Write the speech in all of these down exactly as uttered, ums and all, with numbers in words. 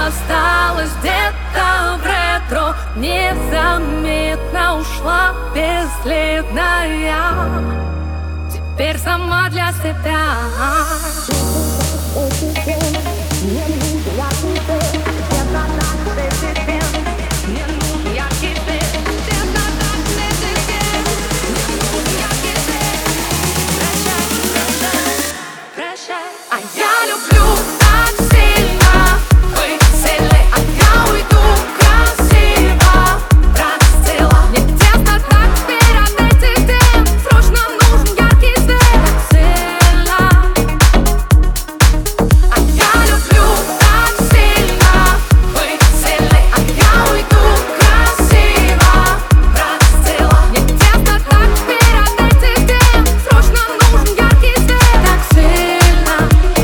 осталась где-то в ретро, незаметно ушла бесследная. Теперь сама для себя. А я люблю так сильно быть сильной, а я уйду красиво, расцвела. Мне тесно так перед этим днем, срочно нужен яркий свет. Сильно. А я люблю так сильно быть сильной, а я уйду красиво, расцвела. Мне тесно так перед этим днем, срочно нужен яркий свет. Так сильно.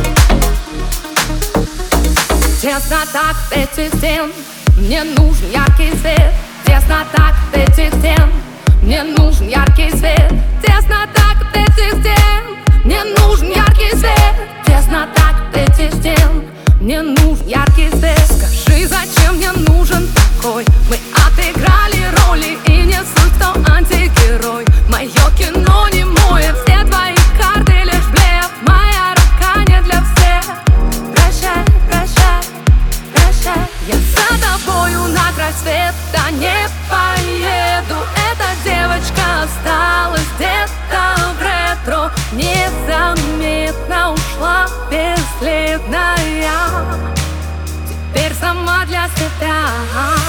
Тесно так этих стен, мне нужен яркий свет. Тесно так этих стен, мне нужен яркий свет. Тесно так этих стен, мне нужен яркий свет. Тесно так этих стен, мне нужен яркий свет. Скажи, зачем мне нужен такой? Мы отыграли роли и не суть, кто антигерой. Мое кино не мое, все твои карты лишь блеф. Моя рука не для всех. Прощай, прощай, прощай. Я за тобою на край света не поеду. Эта девочка осталась где-то в ретро, незаметно ушла бесследная. Теперь сама для себя.